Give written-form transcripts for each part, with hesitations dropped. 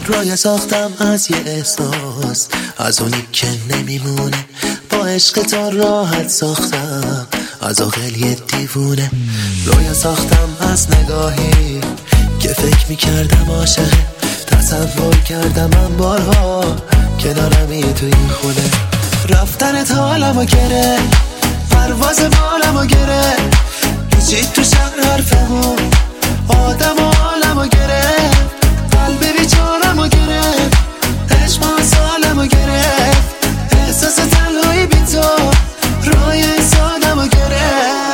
رای ساختم از یه احساس، از اونی که نمیمونه. با عشق تا راحت ساختم از آقل یه دیوونه. رای ساختم از نگاهی که فکر میکردم عاشقه. تصور کردم من بارها کنارمی تو این خونه. رفتنت حالمو گره، پرواز بالمو گره. پیچید تو شهر حرفمون، آدم و حالمو گره. قلب بیچارمو گره، عشق سالمو گره. احساس تنهایی بی تو رای سادمو گره.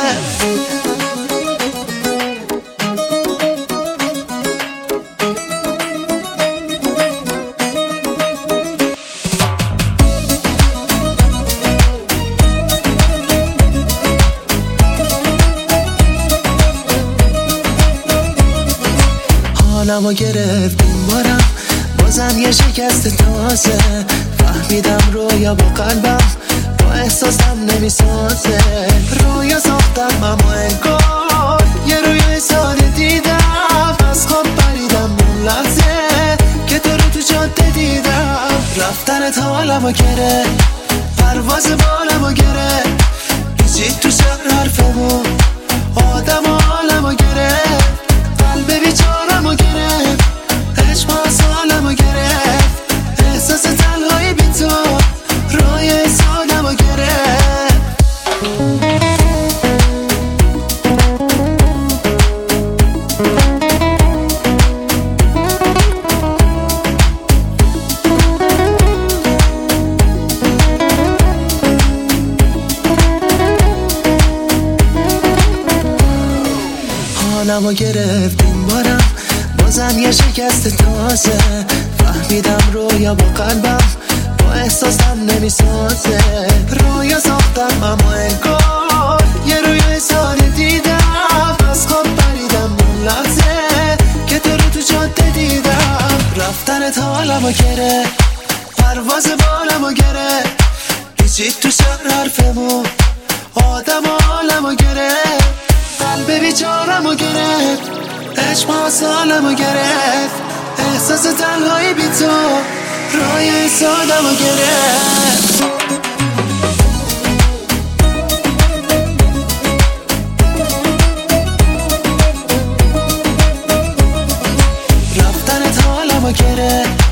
حالمو گرفت این بارم، بازم یه شکست تازه. فهمیدم رویا با قلبم با احساسم نمیسازه. رویا ساختم اما انگار یه رویای ساده دیدم. از خواب پریدم اون لحظه که تو رو تو جاده دیدم. رفتنت حالمو گره، پرواز بالمو گره. پیچید تو شهر حرفمون، آدم و حالمو گره. قلب بیچارمو گرفت، عشق سالمو گرفت. احساس تنهایی بی تو رای سادمو گرفت. حالمو گرفت این بارم، بازم یه شکست تازه. فهمیدم رویا با قلبم با احساسم نمیسازه. رویا ساختم اما انگار یه رویای ساده دیدم. از خواب پریدم اون لحظه که تو رو تو جاده دیدم. رفتنت حالمو گره، پرواز بالمو گره. پیچید تو شهر حرفمون، آدم و حالمو گره. قلب بیچارمو گرفت، عشق سالمو گرفت. احساس تنهایی بی تو رای سادمو گرفت. رفتنت حالمو گرفت،